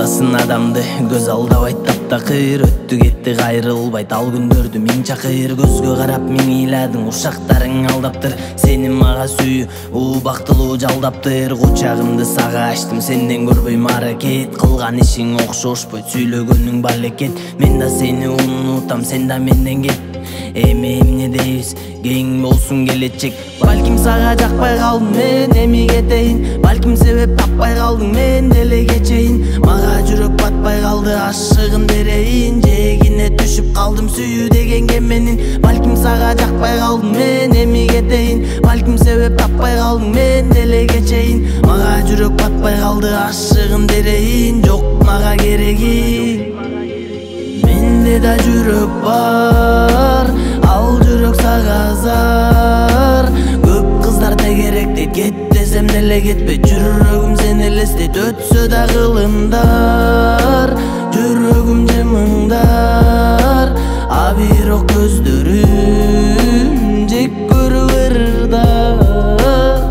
алдасın адамды көз алдабайт таптакыр, өттү кетти кайрылбайт ал күндөрдү миң чакыр. Көзгө карап миң ыйладың, ушактарың алдаптыр, сени мага сүйүү бактылуу жалдаптыр. Кучагымды сага ачтым, сенден көрбөйм аракет, кылган ишиң окшошпойт, сүйлөгөнүң балекет. Мен да сени унутам, сен да менден кет. Эми эмне дейбиз, кең болсун келечек. Балким сага жакпай калдым мен, эми кетейин. Балким себеп таппай калдың, мен деле кечейин. Мага жүрөк батпай калды, ашыгын берейин. Жээгине түшүп калдым сүйүү деген кеменин. Балким сага жакпай калдым мен, эми кетейин. Балким себеп таппай калдың, мен деле кечейин. Мага жүрөк батпай калды, ашыгын берейин. Жок мага кереги. Менде да жүрөк бар, ал жүрөк сага зар. Көп кыздар тегерек дейт, кет десем деле кетпей. Жүрөгүм сени элестейт, өтсө да кылымдар. Жүрөгүм жымыңдар, а бирок көздөрүм жек көрүп ырда.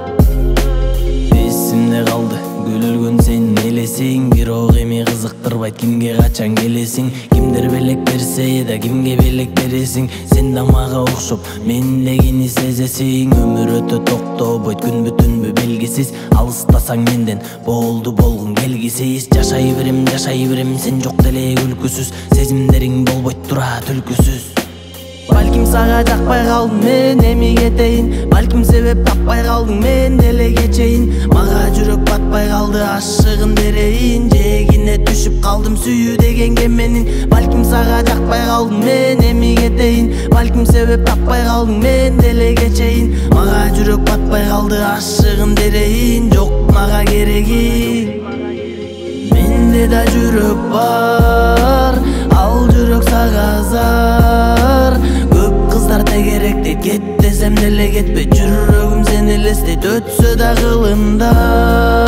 Эсимде калды күлгөн сенин элесиң, бирок эми кызыктырбайт кимге качан келесиң. Кимдер белек берсе да кимге белек бересиң. Сен да мага окшоп мендегини сезесиң. Өмүр өтө токтобойт, күн бүтүнбү белгисиз. Алыстасаң менден болду болгун келгисиз. Жашай берем, сен жок деле күлкүсүз. Сезимдериң болбойт тура түлкүсүз. Балким сага жакпай калдым мен, эми кетейин. Балким себеп таппай калдың, мен деле кечейин. Мага жүрөк батпай калды, ашыгын берейин. Жээгине түшүп калдым сүйүү деген кеменин. Балким сага жакпай калдым мен, эми кетейин. Балким себеп таппай калдың, мен деле кечейин. Мага жүрөк батпай калды, ашыгын берейин. Жок мага кереги. Менде да жүрөк бар, ал жүрөк сага зар. Көп кыздар тегерек дейт, кет десем деле кетпей. Жүрөгүм сени элестейт, өтсө да кылымдар.